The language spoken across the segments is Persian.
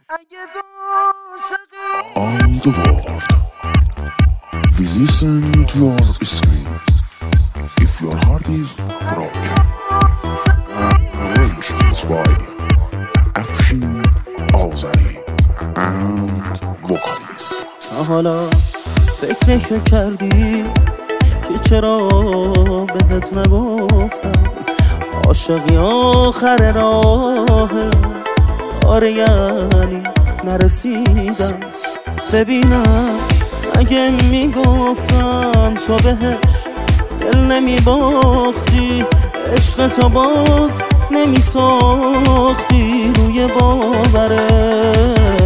All the world we listen to your scream. If your heart is broken. Arrangements by Afshin Azari and vocalist. تا حالا فکرشو کردی که چرا بهت نگفتم عاشقی آخر راهه؟ آره یعنی نرسیدم. ببینم اگه میگفتم تو بهش دل نمیباختی، عشق تو باز نمیساختی، روی باوره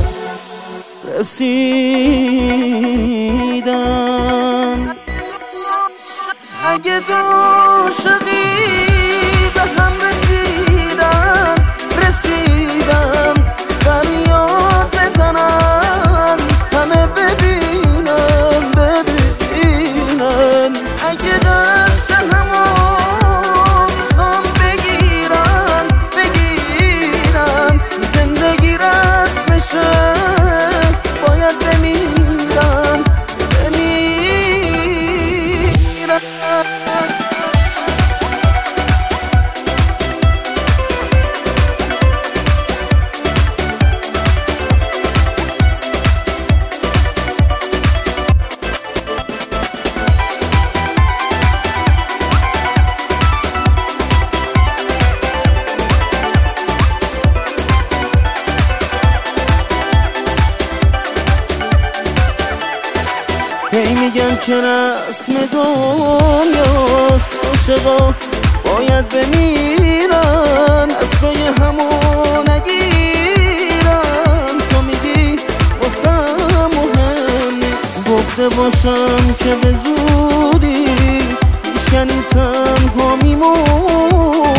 رسیدم. اگه تو عاشقی به هم رسیدم فریاد بزنن همه ببینن اگه دست همو میخوام بگیرن زندگی رسمشه باید بمیرم. هی میگن که رسم دنیاست عاشقا باید بمیرن، از توی همون نگیرن. تو میگی واسم مهم نیست، گفته باشم که به زودی هیچکنی تنها میمونی.